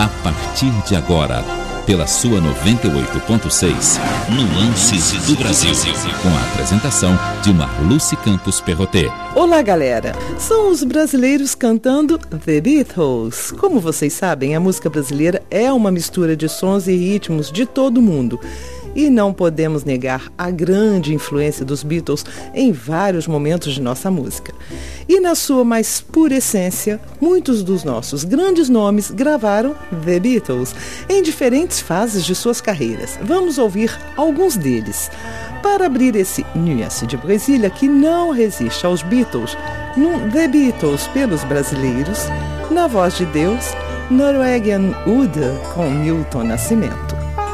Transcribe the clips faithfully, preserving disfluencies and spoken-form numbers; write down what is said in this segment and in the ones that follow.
A partir de agora, pela sua noventa e oito ponto seis, Nuances do Brasil, com a apresentação de Marluce Campos Perrotet. Olá, galera! São os brasileiros cantando The Beatles. Como vocês sabem, a música brasileira é uma mistura de sons e ritmos de todo o mundo. E não podemos negar a grande influência dos Beatles em vários momentos de nossa música. E na sua mais pura essência, muitos dos nossos grandes nomes gravaram The Beatles em diferentes fases de suas carreiras. Vamos ouvir alguns deles. Para abrir esse Nuances de Brasília que não resiste aos Beatles, num The Beatles pelos brasileiros, na voz de Deus, Norwegian Wood com Milton Nascimento.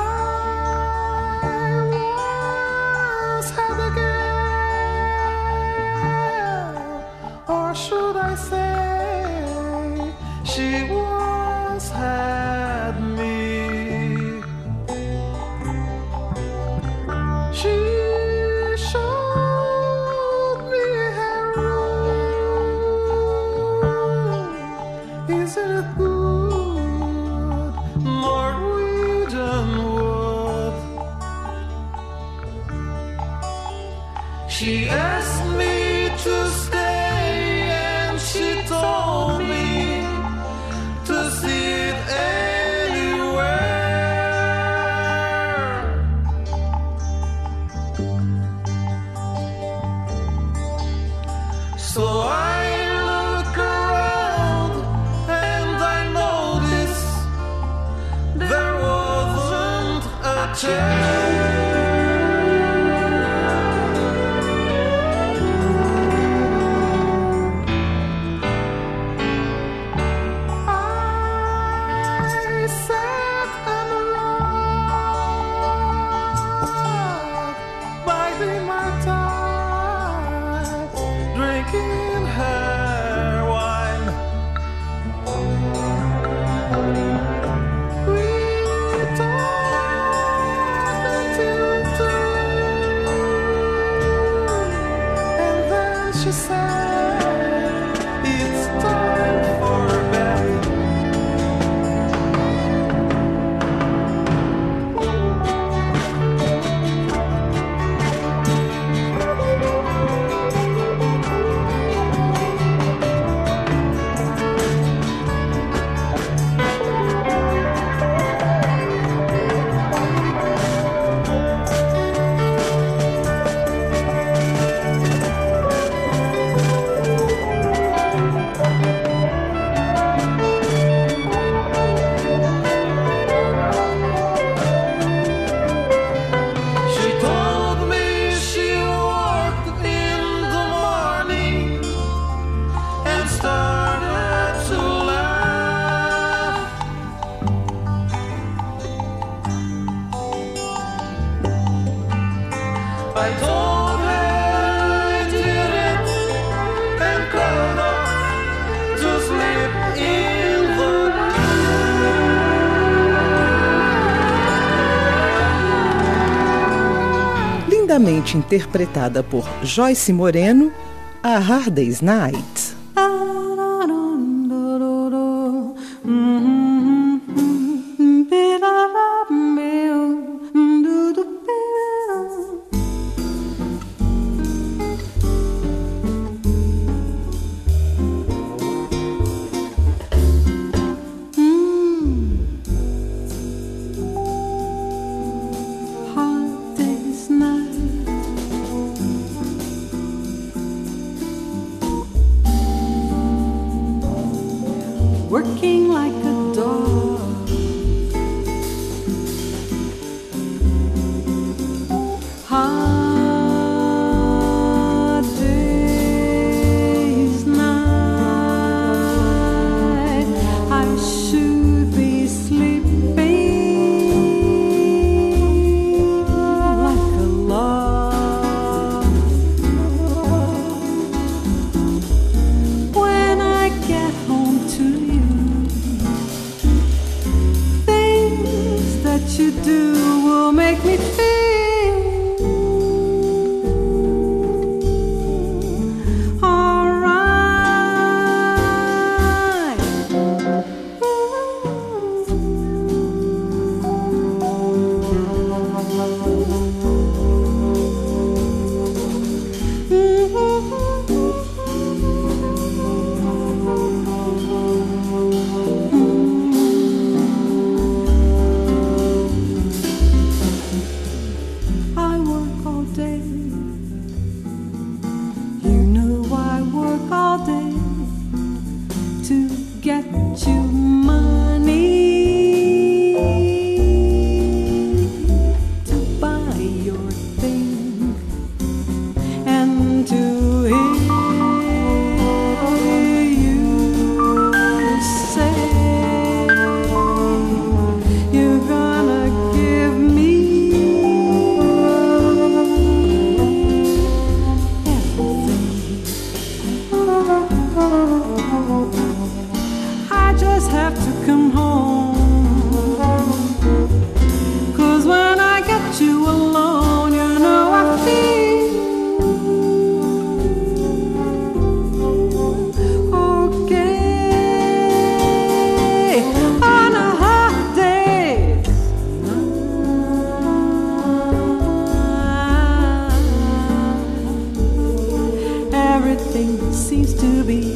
She asked me to stay and she told me to sit anywhere. So I look around and I notice there wasn't a chair. She said, it's time for bed. I told her I did it and curled up to sleep in the night. Lindamente interpretada por Joyce Moreno, A Hard Day's Night. Working like a dog, hard day's night, I should be sleeping like a log. When I get home to you, I just have to come home. 'Cause when I get you alone, you know I feel okay. On a hot day, everything seems to be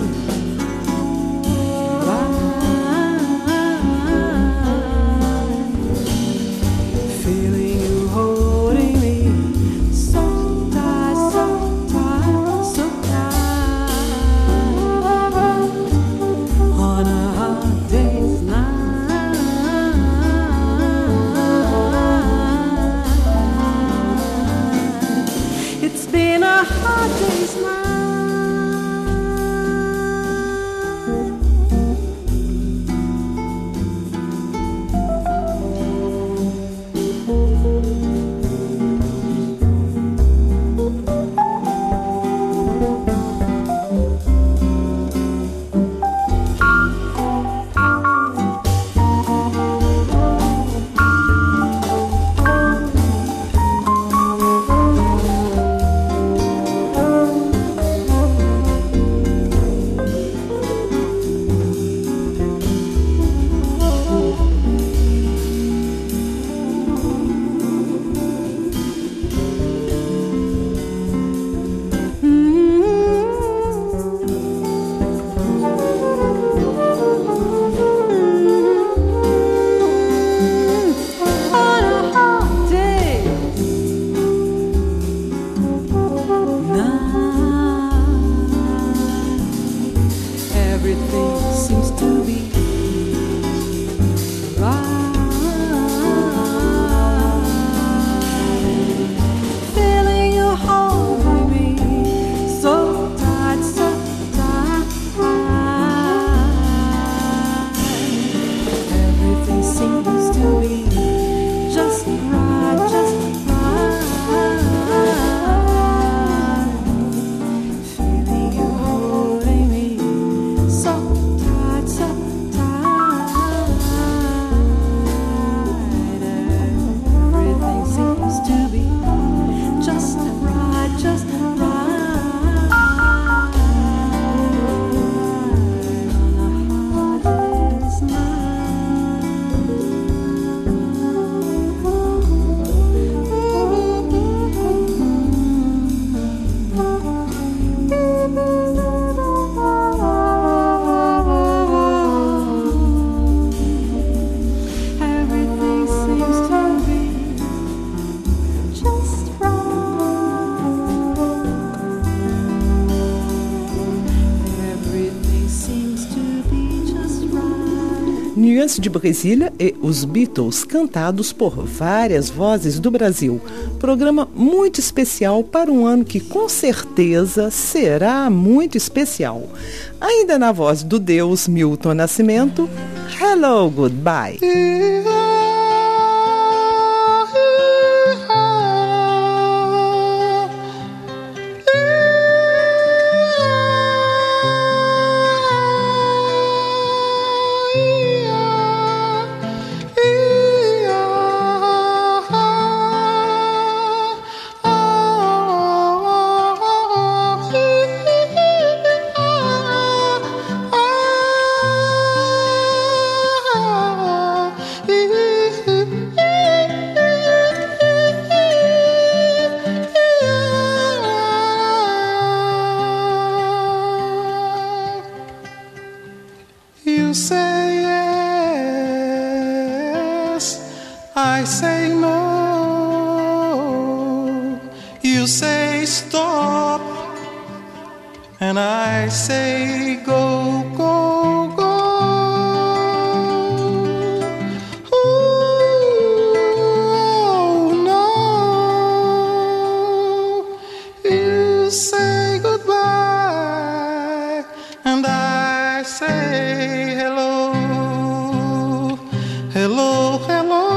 Nuance de Brasília e os Beatles, cantados por várias vozes do Brasil. Programa muito especial para um ano que com certeza será muito especial. Ainda na voz do deus Milton Nascimento, Hello, Goodbye. And I say go, go, go. Ooh, no. You say goodbye, and I say hello, hello, hello.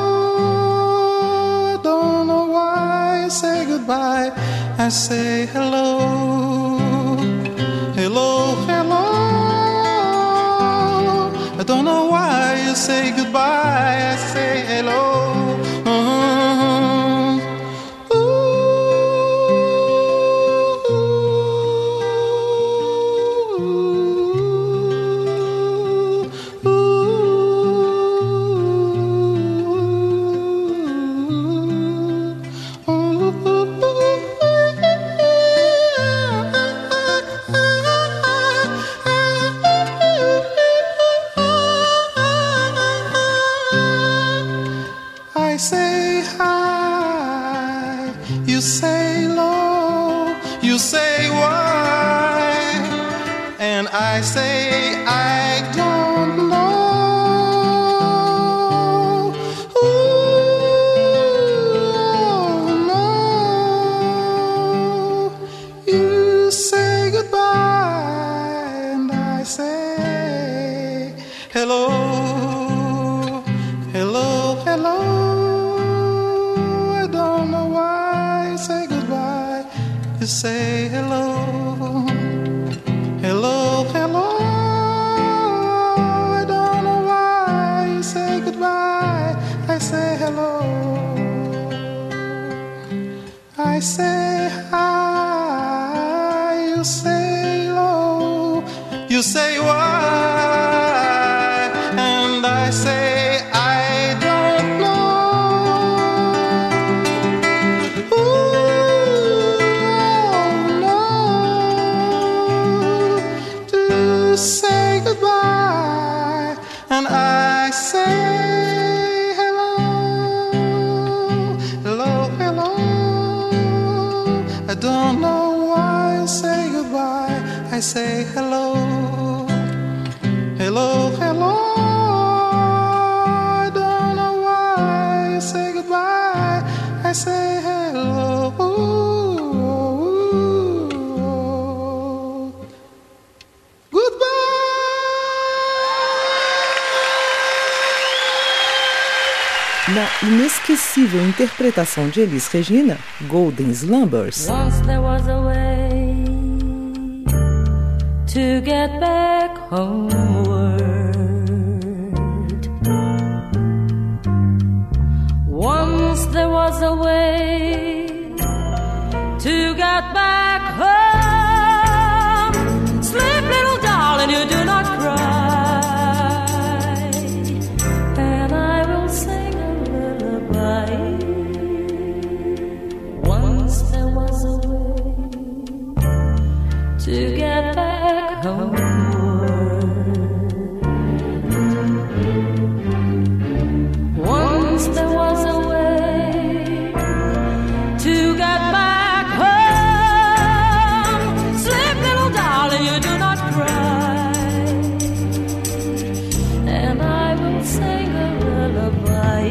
Don't know why I say goodbye. I say hello. Hello, hello. don't know why you say goodbye. I say hello. Mm-hmm. I say hi, you say low, you say why, and I say I don't know. Ooh, no. You say goodbye, and I say hello, hello, hello. Say hello, hello, hello. I don't know why you say goodbye. I say hello. I say hi, you say low, you say why, and I say I don't know. Say goodbye, and I say hello, hello, hello. I don't know why I say goodbye. I say hello, hello, hello. I don't know why I say goodbye. I say hello. Na inesquecível interpretação de Elis Regina, Golden Slumbers. Once there was a way to get back homeward. Once there was a way to get back home. Sleep, little darling, you do not cry. Once there was a way to get back homeward. Once there was a way to get back home. Sleep, little darling, you do not cry, and I will sing a lullaby.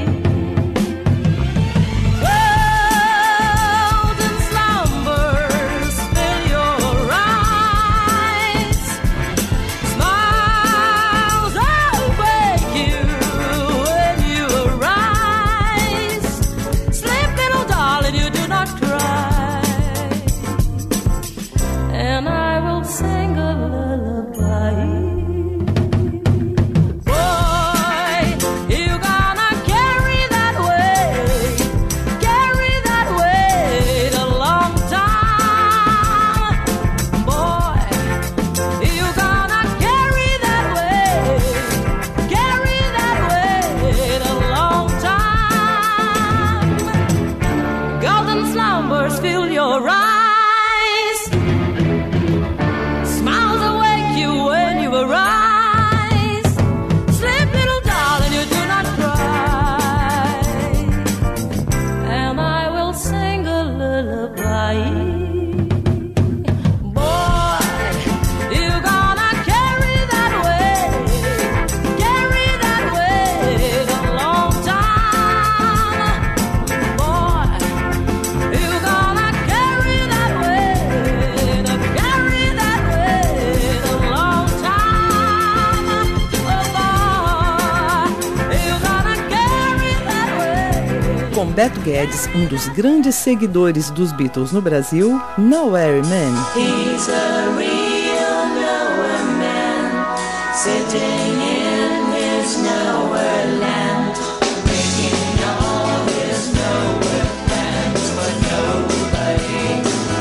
Beto Guedes, um dos grandes seguidores dos Beatles no Brasil, Nowhere Man. He's a real nowhere man, sitting in his nowhere land, making all his nowhere plans for nobody.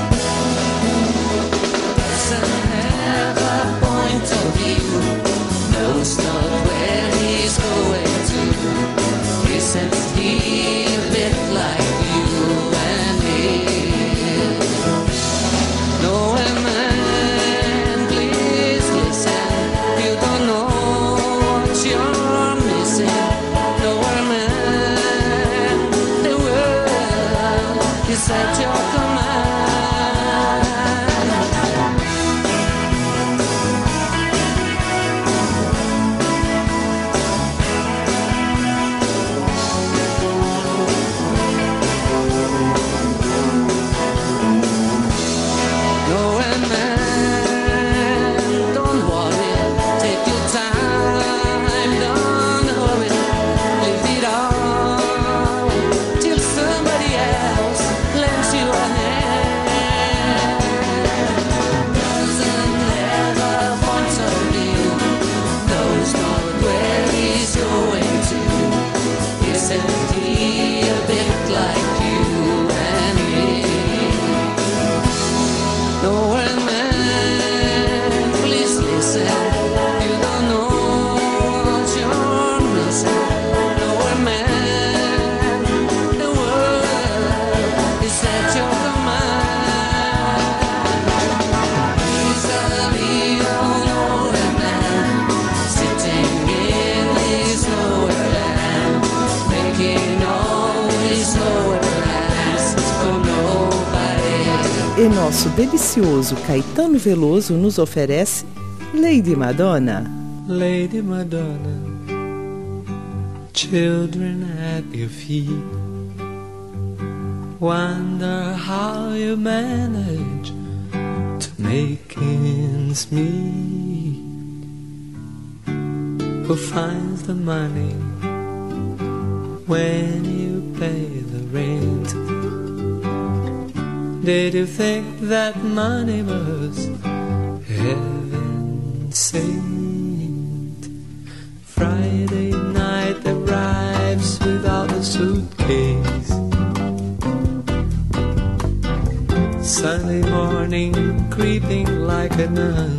Doesn't have a point of view, knows not where he's going to. Isn't he a bit like you and me? No, man, please listen. You don't know what you're missing. No, man, the world is at your command. No, man, don't worry. Take your time, don't hurry. Leave it all till somebody else lends you a hand. Doesn't have a point of view, knows not where he's going to. Isn't he a bit like you and me? No, man, please listen. You don't know what you're missing. No, man, the world is at your command. He's a real nowhere man, sitting in his nowhere land, making all his nowhere plans for nobody. E nosso delicioso Caetano Veloso nos oferece Lady Madonna. Lady Madonna, children at your feet, wonder how you manage to make ends meet. Who finds the money when you pay the rent? Did you think that money was heaven sent? Friday night arrives without a suitcase. Sunday morning creeping like a nun.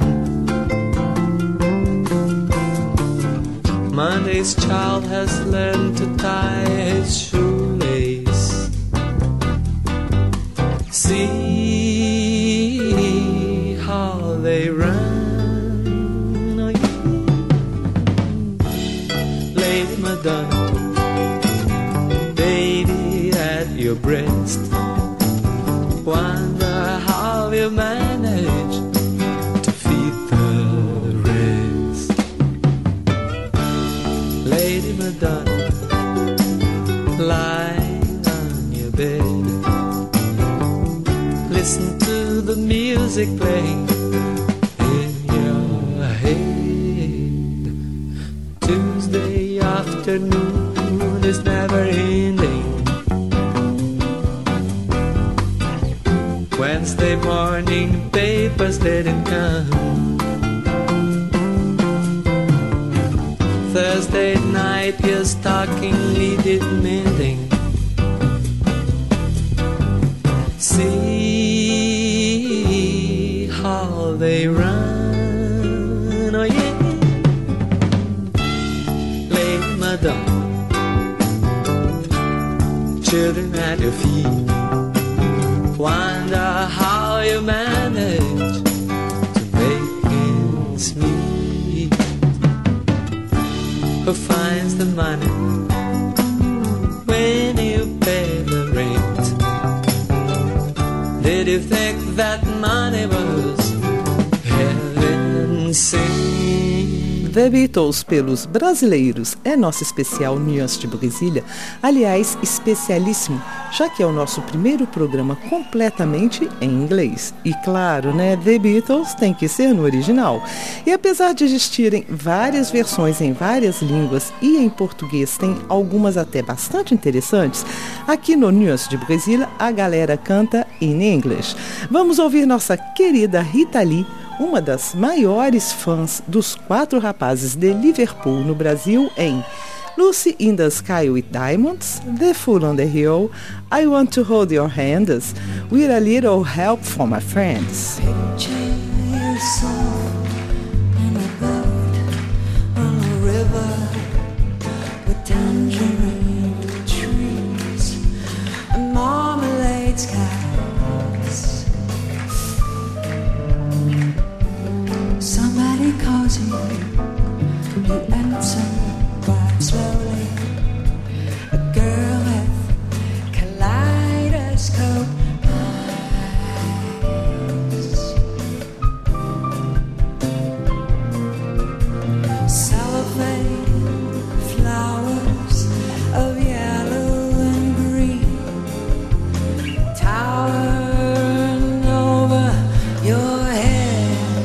Monday's child has learned to tie his shoelace. See how they run, oh, yeah. Lady Madonna, baby at your breast, wonder how you manage to feed the rest. Lady Madonna, lying on your bed, listen to the music playing in your head. Tuesday afternoon is never ending. Wednesday morning papers didn't come. Thursday night your stocking needed mending. See how they run, oh yeah. Lady Madonna, children at your feet, wonder how you manage to make ends meet. Who finds the money when you pay the rent? Did you think that money was heaven sent? The Beatles pelos brasileiros é nosso especial Nuance de Brasília, aliás, especialíssimo, já que é o nosso primeiro programa completamente em inglês. E claro, né, The Beatles tem que ser no original. E apesar de existirem várias versões em várias línguas e em português tem algumas até bastante interessantes, aqui no Nuance de Brasília a galera canta in English. Vamos ouvir nossa querida Rita Lee uma das maiores fãs dos Quatro Rapazes de Liverpool no Brasil em Lucy in the Sky with Diamonds, The Fool on the Hill, I Want to Hold Your Hands, With a Little Help from My Friends. Picture yourself in a boat on a river with tangerine trees and marmalade skies. Somebody calls you, you answer quite slowly. A girl with kaleidoscope eyes. Cellophane flowers of yellow and green towering over your head.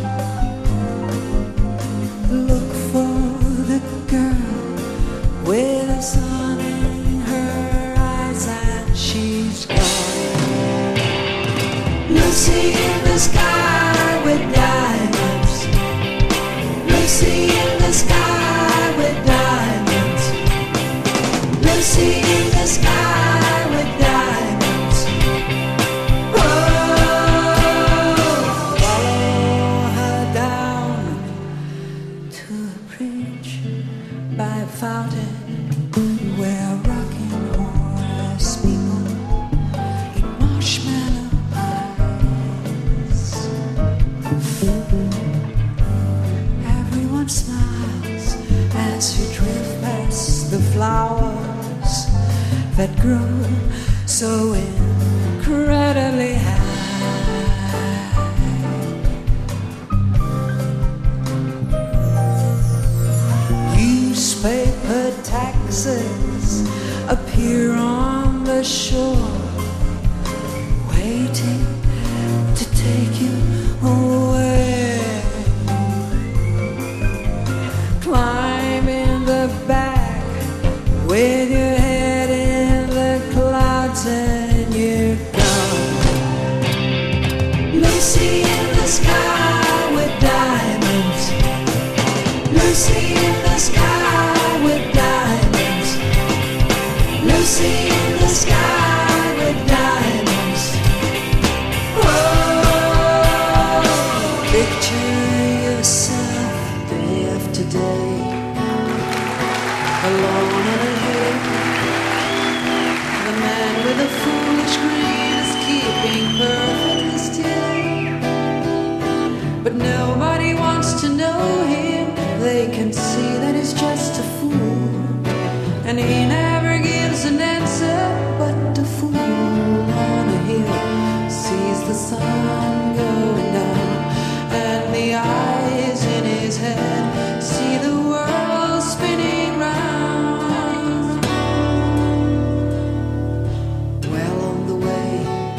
Look for the girl with the sun in her eyes and she's gone. Lucy in the sky with diamonds. Lucy in the sky with diamonds. Lucy in the sky with diamonds. Oh, follow her down to a bridge by a fountain where rocking horse people eat marshmallow pies. Everyone smiles as you drift past the flowers that grow so incredibly high. Newspaper taxis appear on the shore, waiting to take you away. Climb in the back with your head in the clouds and you're gone. Lucy in the sky with diamonds. Lucy in the sky with diamonds. Lucy in the sky with diamonds. Oh, picture yourself day after day, alone on a hill. The man with a foolish grin is keeping perfectly still, but nobody wants to know him. They can see that he's just a fool, and he never gives an answer. But the fool on a hill sees the sun going down, and the eyes in his head see the world spinning round. Well on the way,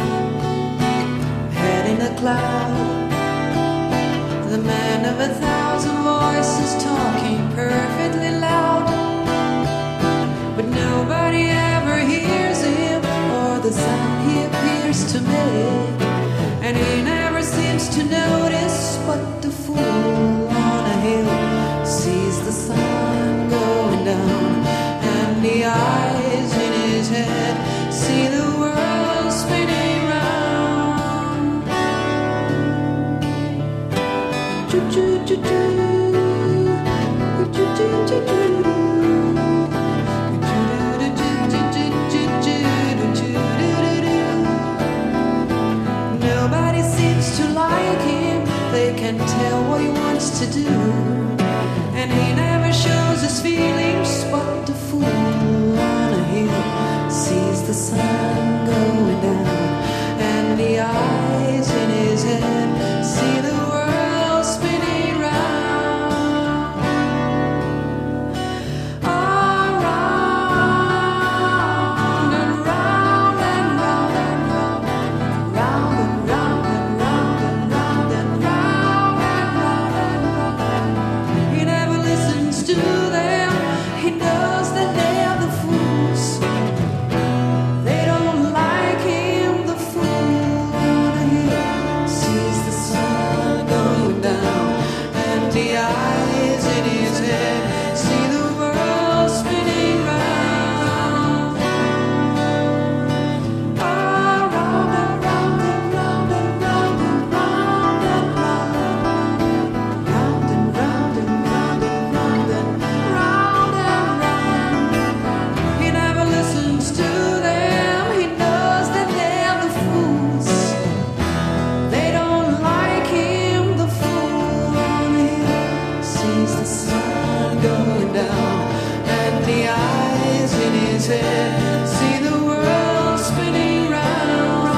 head in a cloud, the man of a thousand voices talking perfectly loud, but nobody ever hears him or the sound he appears to make, and he never seems to notice. But the fool on a hill sees the sun going down, and the eyes in his head see the world spinning round. Choo-choo-choo-choo. Nobody seems to like him. They can tell what he wants to do, and he never shows his feelings. But the fool on a hill sees the sun going down, and the eyes in his head see the world spinning round. Around and round and round and round, round and round and round and round and round and round and round. the eyes in his head see the world spinning round. Ah, round and round and round and round and round and round. Round and round and round and round and round and round. He never listens to them. He knows that they're the fools. They don't like him, the fool on the hill sees the sun going down, and the eyes in his head see the world spinning round.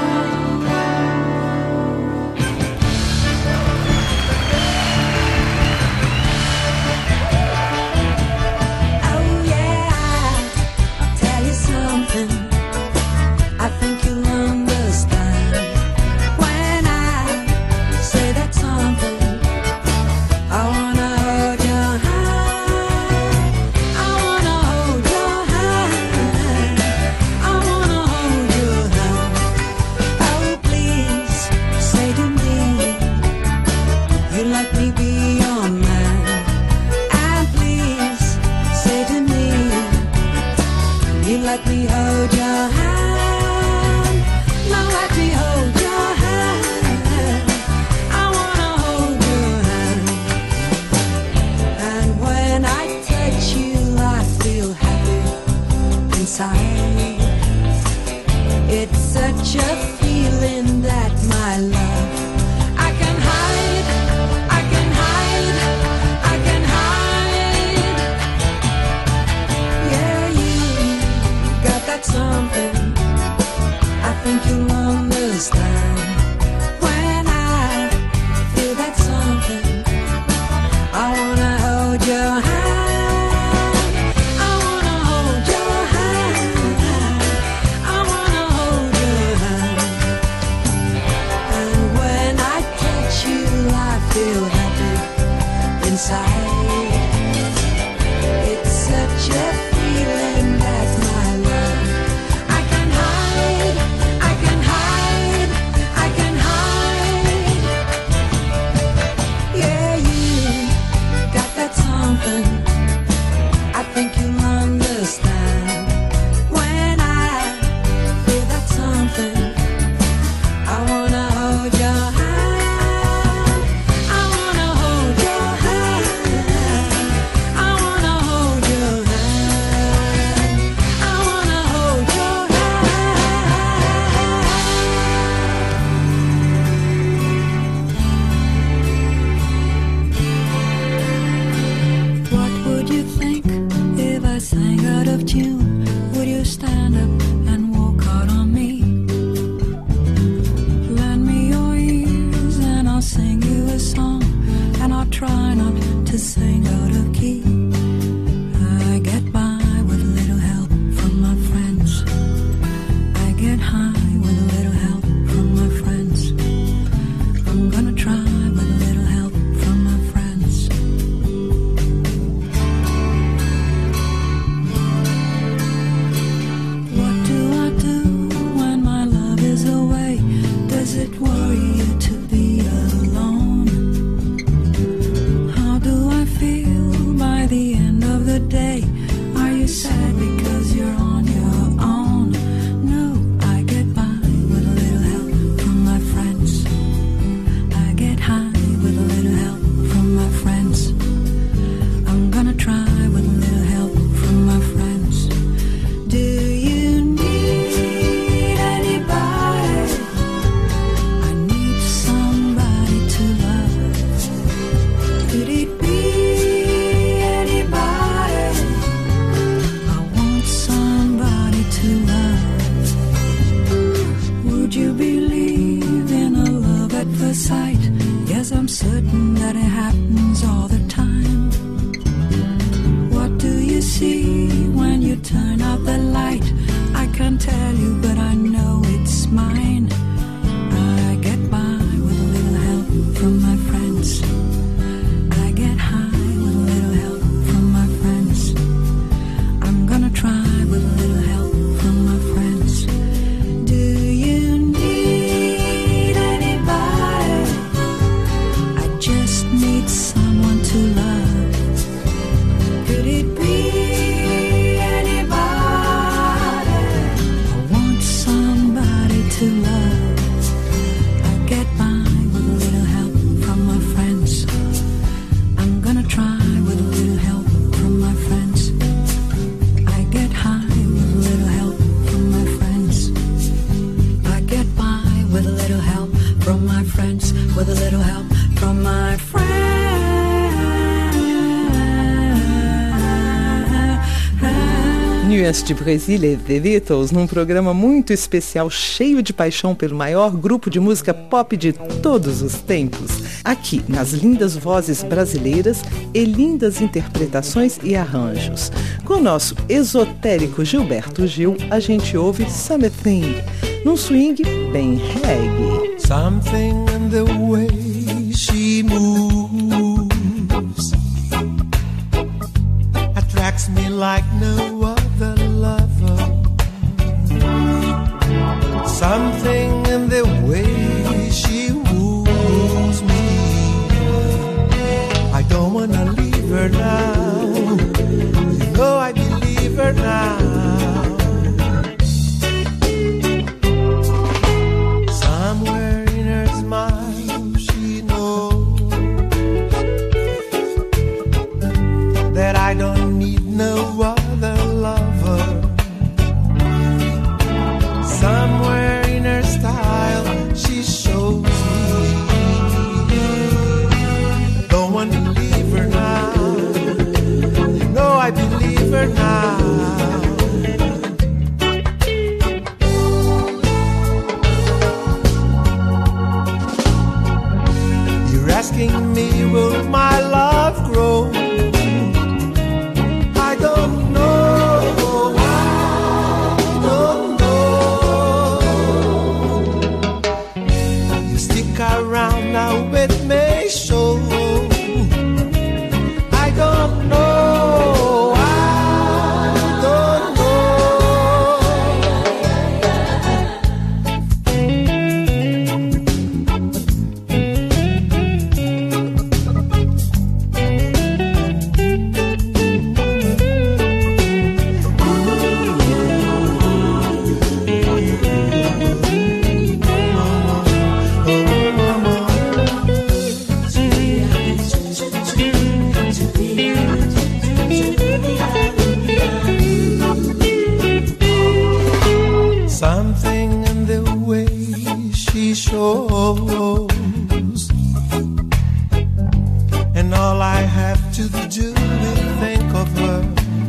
Oh yeah, I'll tell you something. I think you'll understand when I say that something. I wanna hold your hand. I wanna hold your hand. I wanna hold your hand. Oh please say to me you let me be your man. And please say to me you let me hold your hand. Now let me hold your hand. I wanna hold your hand. And when I touch you, I feel happy inside. It's such a feeling that my love I can hide, I can hide, I can hide. Yeah, you got that something. I think you'll understand when I feel that something. I wanna hold your hand. I wanna hold your hand. I wanna hold your hand. And when I touch you, I feel happy inside. It's such a feeling that my love I can hide, I can hide, I can hide. Yeah, you got that something. I think you'll understand when I feel that something. I wanna hold your hand. I wanna hold your hand. I wanna hold your hand. I wanna hold your hand. What would you think if I sang out of tune? Would you stand up and walk out on me? Lend me your ears and I'll sing you a song, and I'll try not to sing out of key. I get by with a little help from my friends. I get high with a little help from my friends. I'm gonna try with a little help from my friends. What do I do when my love is away? Does it worry you to be alone? How do I feel by the end of the day? Are you sad because you're on your own? No, I get by with a little help from my friends. I get high with a little help from my friends. I'm gonna try with a little help from my friends. Do you need anybody? I need somebody to love. Could it be anybody? I want somebody to love. Would you believe in a love at first sight? Yes, I'm certain that it happens all the time. What do you see when you turn out the light? I can't tell you, but I know it's mine. I get by with a little help from my friends. I Alliance de Brasília e The Beatles num programa muito especial, cheio de paixão pelo maior grupo de música pop de todos os tempos. Aqui, nas lindas vozes brasileiras e lindas interpretações e arranjos. Com o nosso esotérico Gilberto Gil, a gente ouve Something, num swing bem reggae. Something in the way she moves attracts me like no other lover. Something in the way she woos me. I don't wanna leave her now. You know I believe her now. Somewhere in her smile she knows that I don't need no other lover. Somewhere in her style she shows me. Don't want to leave her now. You know I believe her now. You're asking me, will my love grow? I don't know. I don't know. You stick around now with me, show. I don't know. I don't something in the way she shows, and all I have to do is think of her.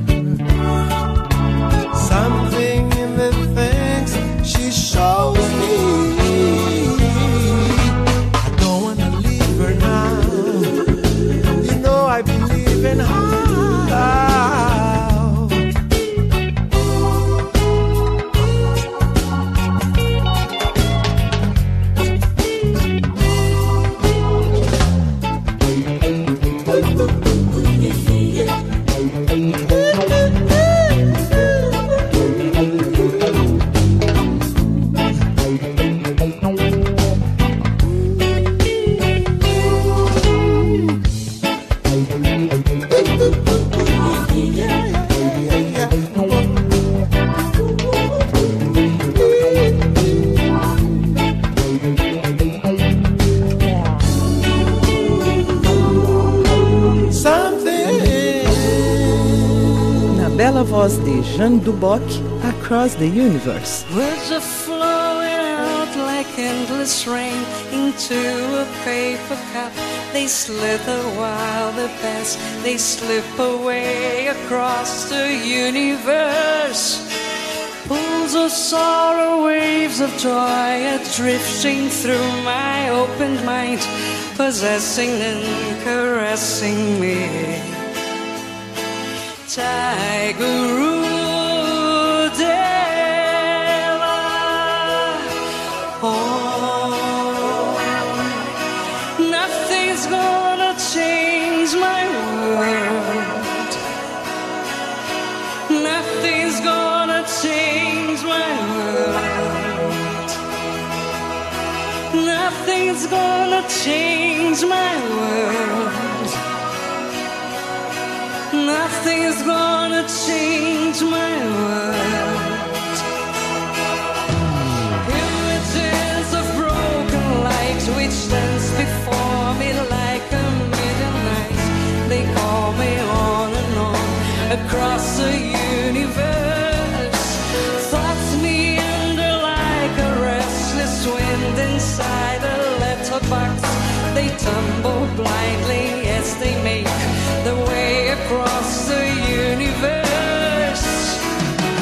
Something in the things she shows me. I don't wanna leave her now. You know I believe in her. Bela voz de Jeanne Duboc, Across the Universe. Words are flowing out like endless rain into a paper cup. They slither while they pass, they slip away across the universe. Pools of sorrow, waves of joy are drifting through my opened mind, possessing and caressing me. Jai Guru Deva. Oh, nothing's gonna change my world. Nothing's gonna change my world. Nothing's gonna change my world. Nothing's gonna change my world. Images of broken light which dance before me like a midnight. They call me on and on across the universe. Thoughts meander like a restless wind inside a letterbox. They tumble blindly as they make the way across the universe.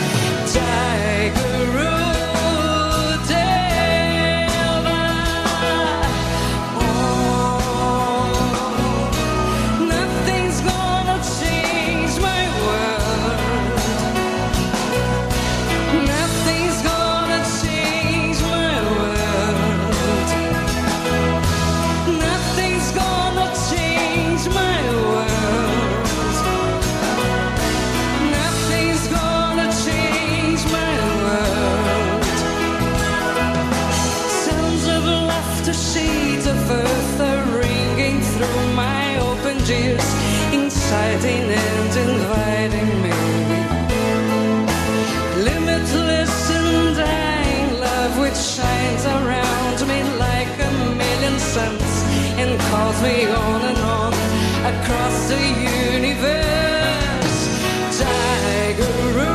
exciting and inviting me. Limitless and dying love which shines around me like a million suns and calls me on and on across the universe. Tiger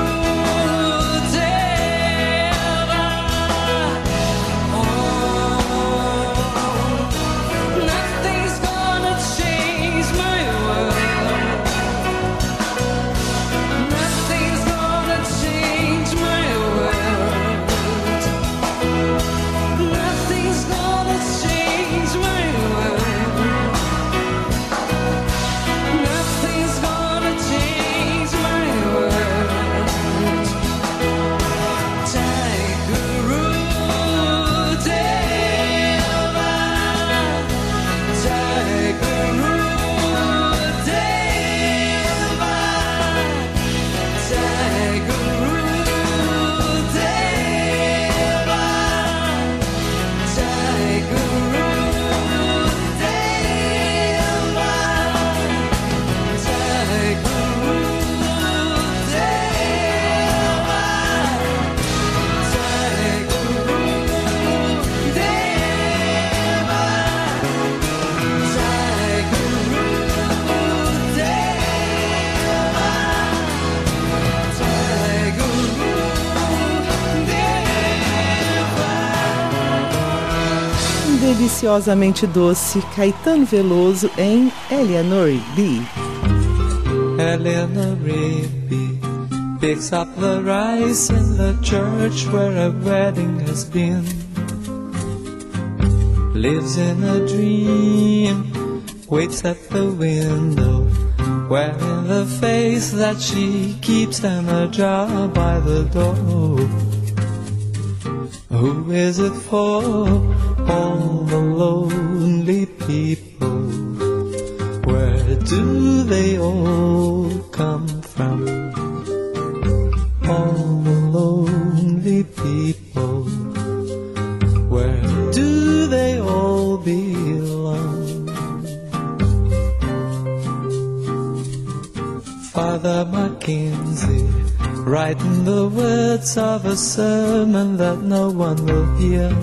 deliciosamente doce, Caetano Veloso em Eleanor Rigby. Eleanor Rigby picks up the rice in the church where a wedding has been. Lives in a dream, waits at the window, wearing the face that she keeps and a jar by the door. Who is it for? All the lonely people. Where do they all come from? All the lonely people. Where do they all belong? Father Mackenzie, writing the words of a sermon that no one will hear.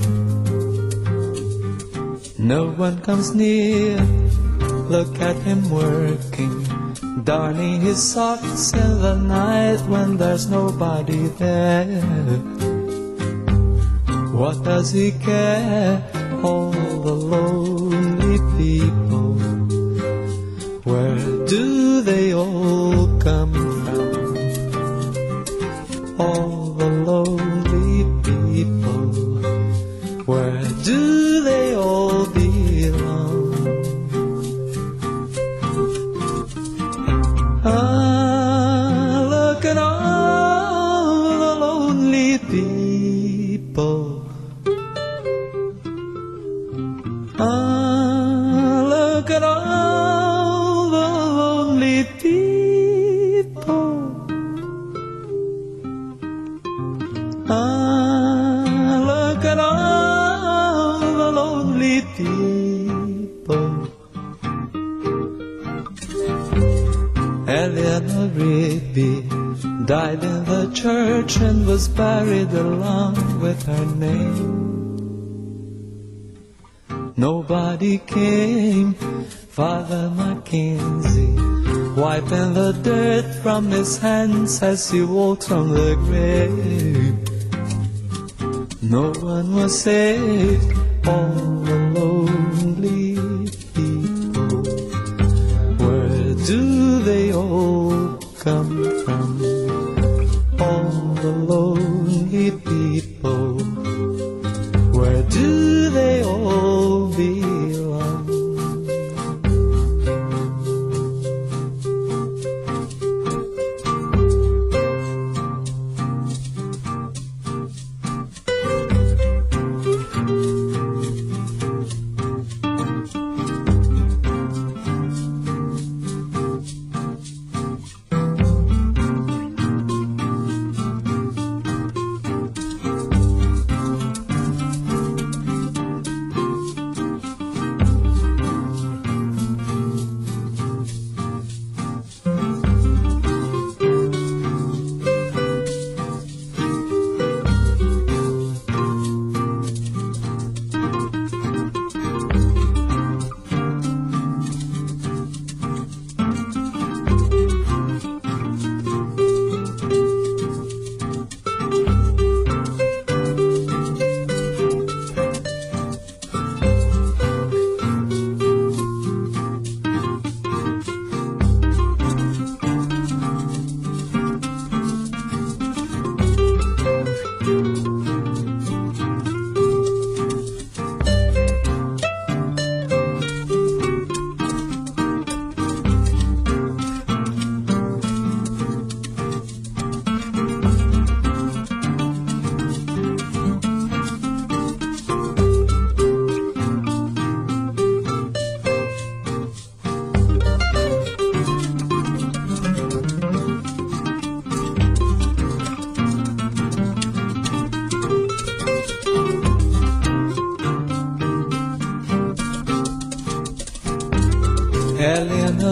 No one comes near, look at him working, darning his socks in the night when there's nobody there. What does he care? All the lonely people. Where do they all come from? All the lonely people. Where do they all belong? Ah, look at all the lonely people. Ah, look at all the lonely people. Ah, look at all the lonely people. Eleanor Rigby died in the church and was buried along with her name. Nobody came. Father Mackenzie, wiping the dirt from his hands as he walked from the grave. No one was saved. All the lonely people. Where do they all come from? All the lonely people. Where do they all belong?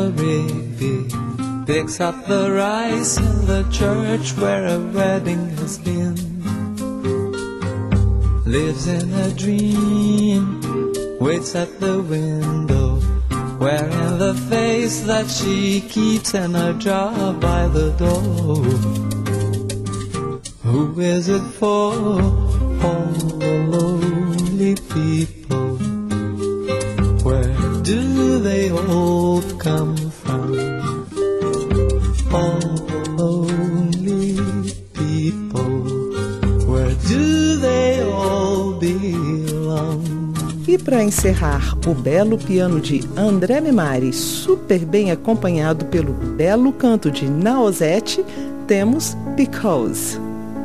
Rigby picks up the rice in the church where a wedding has been. Lives in a dream, waits at the window, wearing the face that she keeps in a jar by the door. Who is it for? All the lonely people. Where do they all come from? All the lonely people. Where do they all belong? E para encerrar o belo piano de André Memari, super bem acompanhado pelo belo canto de Naozete, temos Because.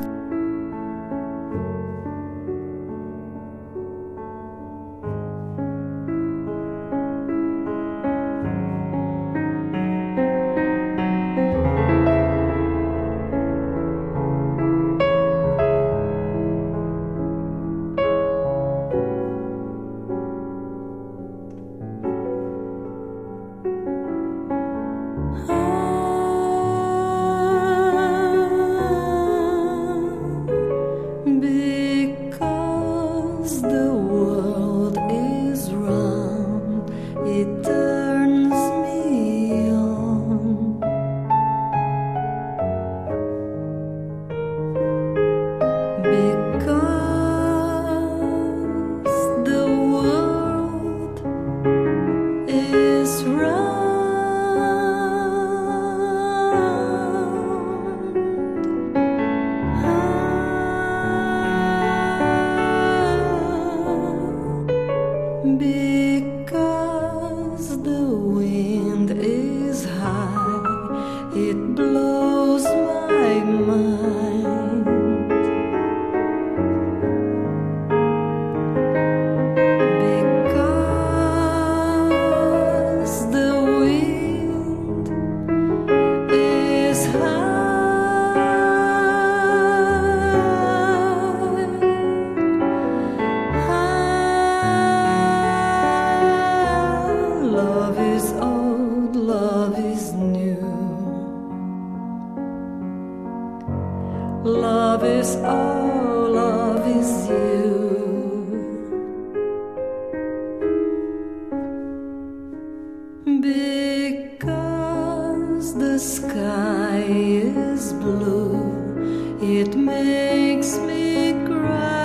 Love is all, love is you. Because the sky is blue, it makes me cry.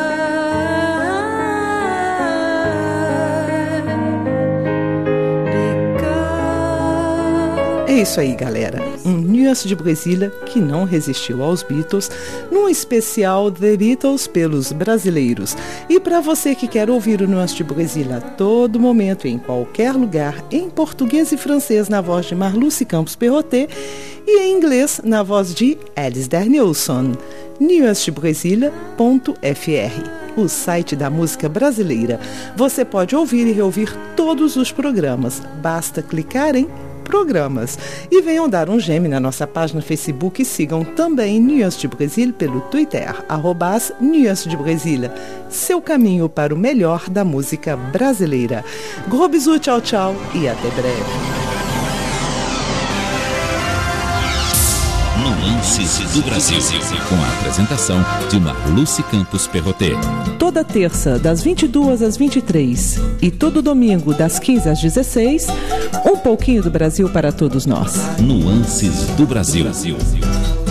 É isso aí, galera. Um Nuance de Brasília que não resistiu aos Beatles, num especial The Beatles pelos brasileiros. E para você que quer ouvir o Nuance de Brasília a todo momento, em qualquer lugar, em português e francês na voz de Marluce Campos Perrotet e em inglês na voz de Alistair Nilsson, nuance de brasilia ponto f r, o site da música brasileira. Você pode ouvir e reouvir todos os programas. Basta clicar em programas. E venham dar um geme na nossa página Facebook e sigam também Nuance de Brasília pelo Twitter, arrobas Nuance de Brasília, seu caminho para o melhor da música brasileira. Gros bisous, tchau, tchau e até breve. Nuances do Brasil, com a apresentação de Marluce Campos Perrotet. Toda terça, das vinte e duas às vinte e três e todo domingo, das quinze às dezesseis, um pouquinho do Brasil para todos nós. Nuances do Brasil.